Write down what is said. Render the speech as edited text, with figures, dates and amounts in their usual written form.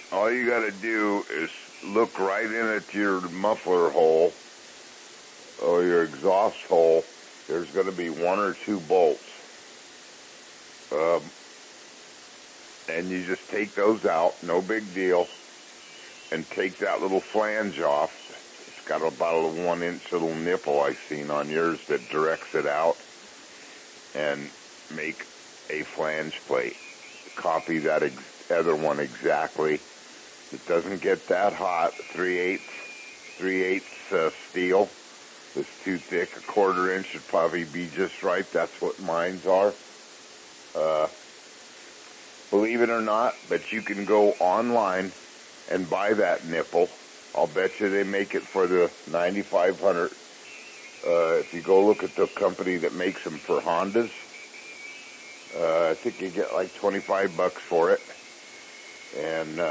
all you got to do is look right in at your muffler hole or your exhaust hole. There's going to be one or two bolts. And you just take those out, no big deal, and take that little flange off. It's got about a 1-inch little nipple I've seen on yours that directs it out, and make a flange plate. Copy that other one exactly. It doesn't get that hot. 3/8 steel. It's too thick. A 1/4 inch would probably be just right. That's what mines are. Believe it or not, but you can go online and buy that nipple. I'll bet you they make it for the 9500. If you go look at the company that makes them for Hondas, I think you get like $25 for it. And